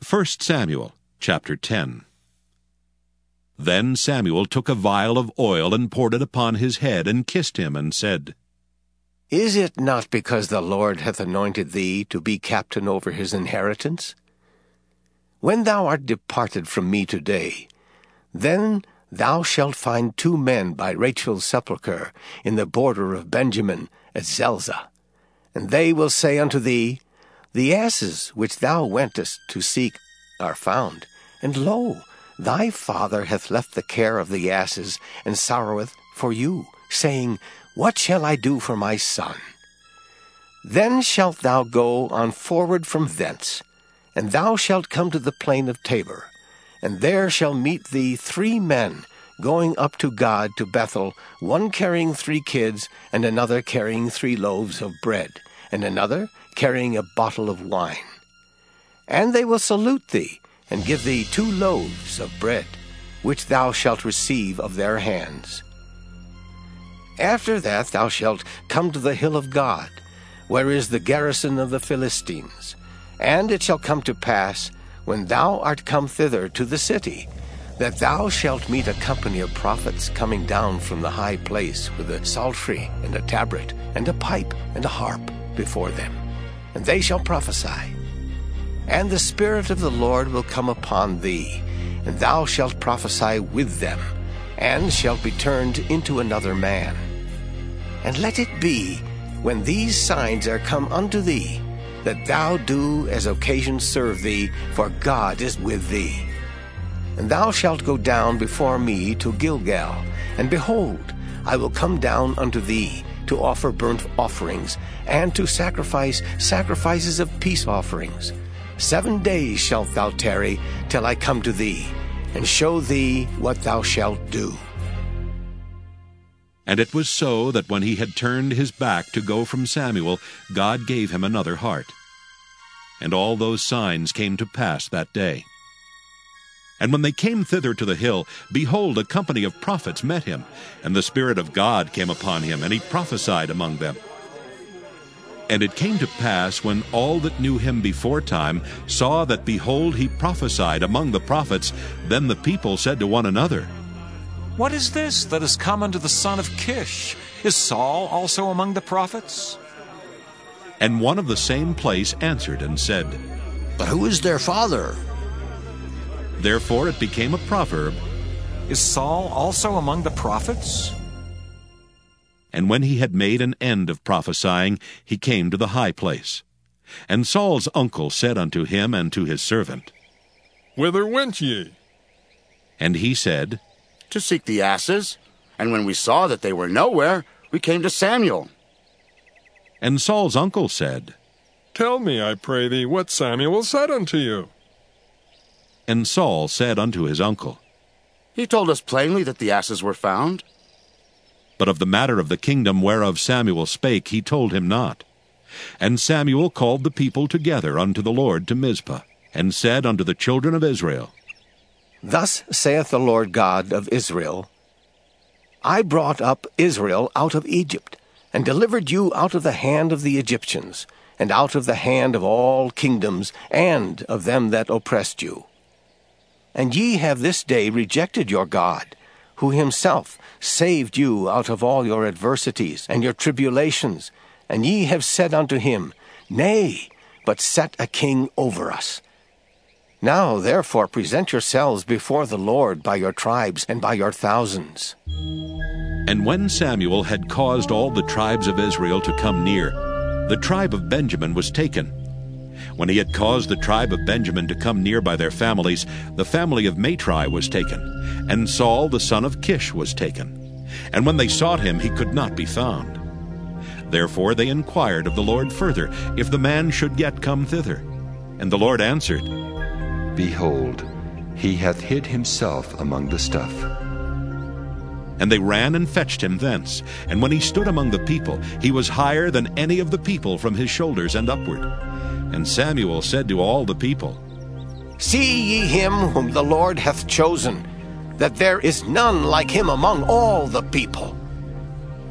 1 Samuel chapter 10. Then Samuel took a vial of oil and poured it upon his head, and kissed him, and said, Is it not because the Lord hath anointed thee to be captain over his inheritance? When thou art departed from me today, then thou shalt find 2 men by Rachel's sepulchre in the border of Benjamin at Zelzah. And they will say unto thee, The asses which thou wentest to seek are found, and lo, thy father hath left the care of the asses, and sorroweth for you, saying, What shall I do for my son? Then shalt thou go on forward from thence, and thou shalt come to the plain of Tabor, and there shall meet thee 3 men going up to God to Bethel, one carrying 3 kids, and another carrying 3 loaves of bread, and another carrying a bottle of wine. And they will salute thee, and give thee 2 loaves of bread, which thou shalt receive of their hands. After that thou shalt come to the hill of God, where is the garrison of the Philistines. And it shall come to pass, when thou art come thither to the city, that thou shalt meet a company of prophets coming down from the high place with a psaltery and a tabret and a pipe and a harp before them. And they shall prophesy. And the Spirit of the Lord will come upon thee, and thou shalt prophesy with them, and shalt be turned into another man. And let it be, when these signs are come unto thee, that thou do as occasion serve thee, for God is with thee. And thou shalt go down before me to Gilgal, and behold, I will come down unto thee, to offer burnt offerings, and to sacrifice sacrifices of peace offerings. 7 days shalt thou tarry, till I come to thee, and show thee what thou shalt do. And it was so that when he had turned his back to go from Samuel, God gave him another heart. And all those signs came to pass that day. And when they came thither to the hill, behold, a company of prophets met him, and the Spirit of God came upon him, and he prophesied among them. And it came to pass, when all that knew him beforetime saw that, behold, he prophesied among the prophets, then the people said to one another, What is this that is come unto the son of Kish? Is Saul also among the prophets? And one of the same place answered and said, But who is their father? Therefore it became a proverb, Is Saul also among the prophets? And when he had made an end of prophesying, he came to the high place. And Saul's uncle said unto him and to his servant, Whither went ye? And he said, To seek the asses. And when we saw that they were nowhere, we came to Samuel. And Saul's uncle said, Tell me, I pray thee, what Samuel said unto you. And Saul said unto his uncle, He told us plainly that the asses were found. But of the matter of the kingdom whereof Samuel spake he told him not. And Samuel called the people together unto the Lord to Mizpah, and said unto the children of Israel, Thus saith the Lord God of Israel, I brought up Israel out of Egypt, and delivered you out of the hand of the Egyptians, and out of the hand of all kingdoms, and of them that oppressed you. And ye have this day rejected your God, who himself saved you out of all your adversities and your tribulations, and ye have said unto him, Nay, but set a king over us. Now therefore present yourselves before the Lord by your tribes and by your thousands. And when Samuel had caused all the tribes of Israel to come near, the tribe of Benjamin was taken. When he had caused the tribe of Benjamin to come near by their families, the family of Matri was taken, and Saul the son of Kish was taken. And when they sought him, he could not be found. Therefore they inquired of the Lord further, if the man should yet come thither. And the Lord answered, Behold, he hath hid himself among the stuff. And they ran and fetched him thence. And when he stood among the people, he was higher than any of the people from his shoulders and upward. And Samuel said to all the people, See ye him whom the Lord hath chosen, that there is none like him among all the people.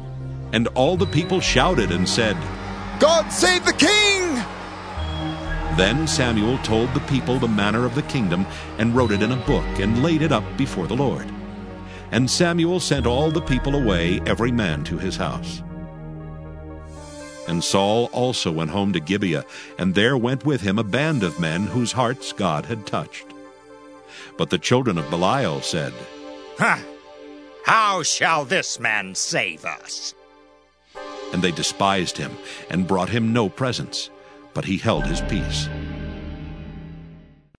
And all the people shouted and said, God save the king! Then Samuel told the people the manner of the kingdom, and wrote it in a book, and laid it up before the Lord. And Samuel sent all the people away, every man to his house. And Saul also went home to Gibeah, and there went with him a band of men whose hearts God had touched. But the children of Belial said, "Ha! How shall this man save us?" And they despised him, and brought him no presents, but he held his peace.